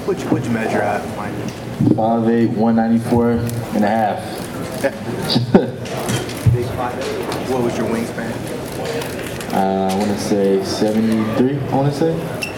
What'd you measure at, Mike? 5'8", 194 and a half. Big 5'8". What was your wingspan? I want to say 73, I want to say.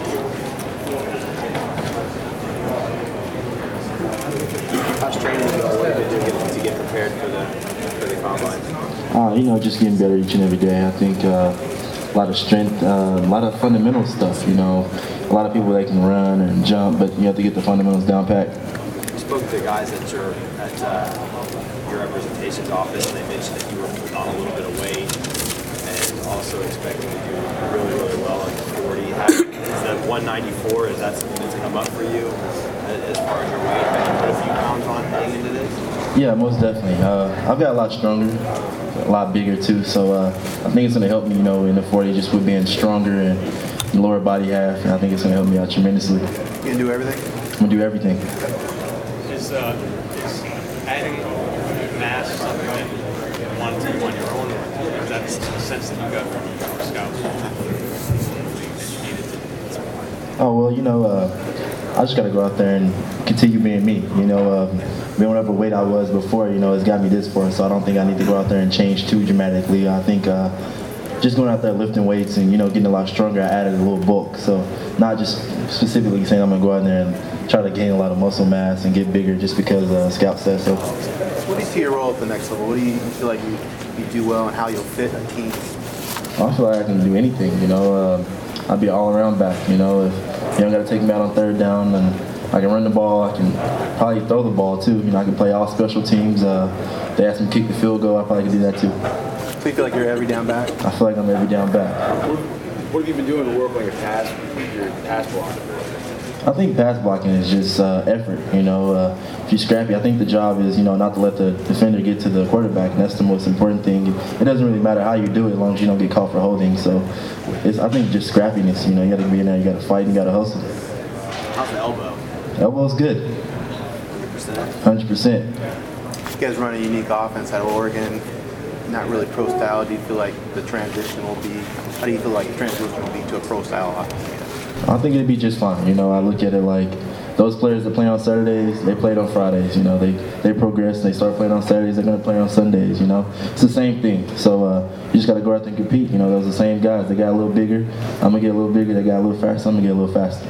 How's training going? What did you do to get prepared for the combine? Just getting better each and every day. I think a lot of strength, a lot of fundamental stuff, A lot of people, they can run and jump, but you have to get the fundamentals down pat. You spoke to the guys at your representation's office, and they mentioned that you were putting on a little bit of weight and also expecting to do really, really well at the 40. Is that 194, is that something that's come up for you as far as your weight? Have you put a few pounds on heading into this? Yeah, most definitely. I've got a lot stronger, a lot bigger too, so I think it's going to help me, in the 40 just with being stronger and the lower body half, and I think it's going to help me out tremendously. You going to do everything? I'm going to do everything. Is adding mass something that you want to do on your own, or is that the sense that you got from your scouts that you needed to? Oh, well, I just got to go out there and continue being me. Being whatever weight I was before, it's got me this far, so I don't think I need to go out there and change too dramatically. I think just going out there lifting weights and, getting a lot stronger, I added a little bulk. So not just specifically saying I'm going to go out there and try to gain a lot of muscle mass and get bigger just because Scout says so. What do you see your role at the next level? What do you feel like you do well and how you'll fit a team? I feel like I can do anything, I'll be an all-around back, if you don't got to take me out on third down, and I can run the ball, I can probably throw the ball too, I can play all special teams. They ask me to kick the field goal, I probably can do that too. So you feel like you're every down back? I feel like I'm every down back. What have you been doing to work on your pass blocking? I think pass blocking is just effort, if you're scrappy, I think the job is, not to let the defender get to the quarterback, and that's the most important thing. It doesn't really matter how you do it as long as you don't get caught for holding, so I think just scrappiness, you got to be in there, you got to fight, you got to hustle. How's the elbow? Elbow's good. 100%? 100%. You guys run a unique offense out of Oregon, not really pro style. Do you feel like the transition will be, how do you feel like the transition will be to a pro style offense? I think it'd be just fine. I look at it like those players that play on Saturdays, they played on Fridays. They progress, they start playing on Saturdays, they're going to play on Sundays, It's the same thing. So you just got to go out there and compete. Those are the same guys. They got a little bigger. I'm going to get a little bigger. They got a little faster. I'm going to get a little faster.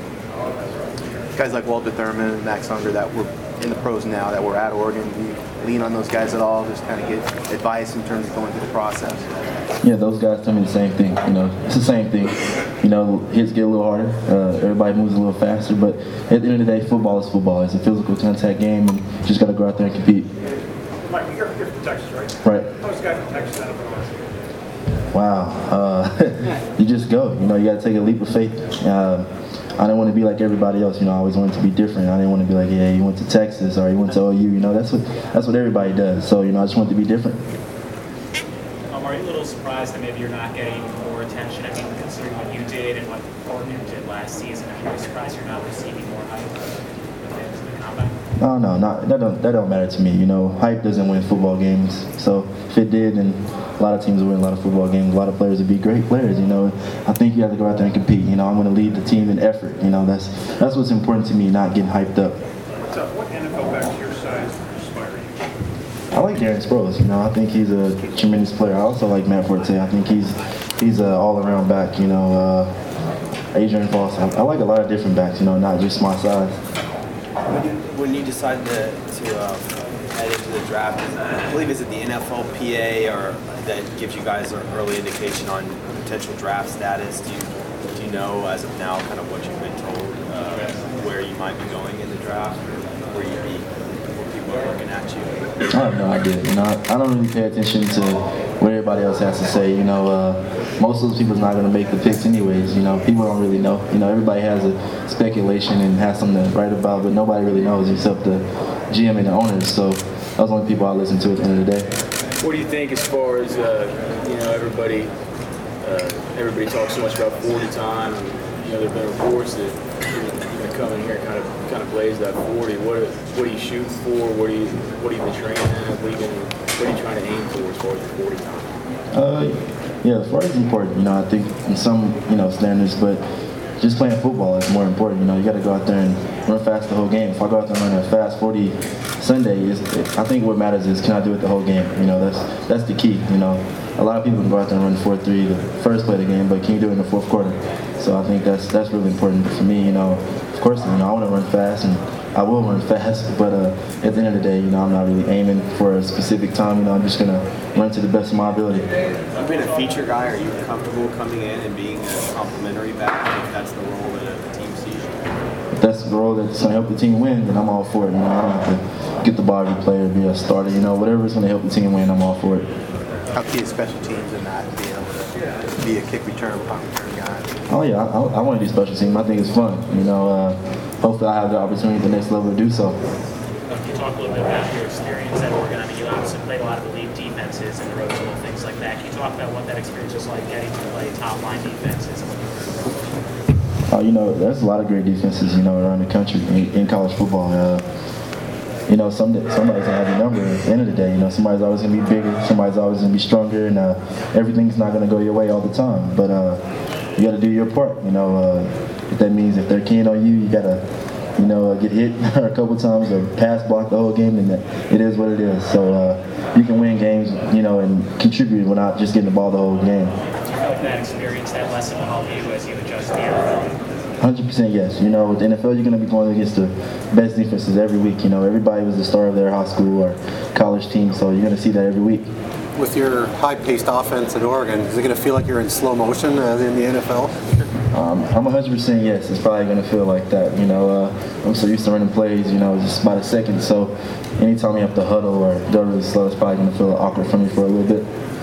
Guys like Walter Thurman and Max Unger that were in the pros now, that were at Oregon, do you lean on those guys at all? Just kind of get advice in terms of going through the process? Yeah, those guys tell me the same thing. It's the same thing. Hits get a little harder. Everybody moves a little faster. But at the end of the day, football is football. It's a physical contact game, and you just got to go out there and compete. Mike, you're from Texas, right? Right. How's a guy from Texas out of Wow. You just go. You got to take a leap of faith. I didn't want to be like everybody else. I always wanted to be different. I didn't want to be like, yeah, you went to Texas or you went to OU. That's what everybody does. So, I just wanted to be different. Are you a little surprised that maybe you're not getting more attention? I mean, considering what you did and what Oregon did last season, are you surprised you're not receiving more hype in the combine? No, that don't matter to me. Hype doesn't win football games. So if it did, then a lot of teams would win a lot of football games. A lot of players would be great players. I think you have to go out there and compete. I'm going to lead the team in effort. That's what's important to me, not getting hyped up. What NFL back to your size inspire you? I like Darren Sproles. I think he's a tremendous player. I also like Matt Forte. I think he's an all-around back. Adrian Foss. I like a lot of different backs. Not just my size. When you decided to head into the draft, I believe is it the NFLPA or that gives you guys an early indication on potential draft status? Do you know as of now kind of what you've been told where you might be going in the draft, or where people are looking at you? I have no idea. I don't really pay attention to what everybody else has to say. Most of those people's not going to make the picks anyways. People don't really know. Everybody has a speculation and has something to write about, but nobody really knows except the GM and the owners. So those are the only people I listen to at the end of the day. What do you think as far as everybody talks so much about 40 time? There've been reports that you're come in here and kind of blaze that 40. What are you shooting for? What have you been training at? What are you trying to aim for as far as the 40 time? Yeah, as far as important, I think in some, standards, but just playing football is more important. You got to go out there and run fast the whole game. If I go out there and run a fast 40 Sunday, I think what matters is can I do it the whole game? That's the key. A lot of people can go out there and run 4.3 the first play of the game, but can you do it in the fourth quarter? So I think that's really important for me. Of course, I want to run fast, and I will run fast, but at the end of the day, I'm not really aiming for a specific time. I'm just going to run to the best of my ability. You've been a feature guy. Are you comfortable coming in and being a complimentary back if that's the role that the team sees you? If that's the role that's going to help the team win, then I'm all for it. I don't have to get the ball every player, be a starter. Whatever's going to help the team win, I'm all for it. How key is special teams in that, being able to be a kick return, punt return guy? Oh yeah, I want to do special teams. I think it's fun. Hopefully I have the opportunity at the next level to do so. Can you talk a little bit about your experience at Oregon? I mean, you obviously played a lot of elite defenses and Rose Bowl, things like that. Can you talk about what that experience was like getting to play top line defenses and what you were doing? There's a lot of great defenses, around the country in college football. Somebody's gonna have a number at the end of the day. Somebody's always gonna be bigger, somebody's always gonna be stronger, and everything's not gonna go your way all the time. But you gotta do your part. If that means if they're keying on you, you gotta, get hit a couple times or pass block the whole game, and it is what it is. So you can win games, and contribute without just getting the ball the whole game. Do you feel like that experience, that lesson will help you as you adjust to the NFL? 100% yes. With the NFL, you're going to be going against the best defenses every week. Everybody was the star of their high school or college team, so you're going to see that every week. With your high-paced offense at Oregon, is it going to feel like you're in slow motion in the NFL? I'm 100% yes. It's probably going to feel like that. I'm so used to running plays, just about a second. So anytime you have to huddle or go really slow, it's probably going to feel awkward for me for a little bit.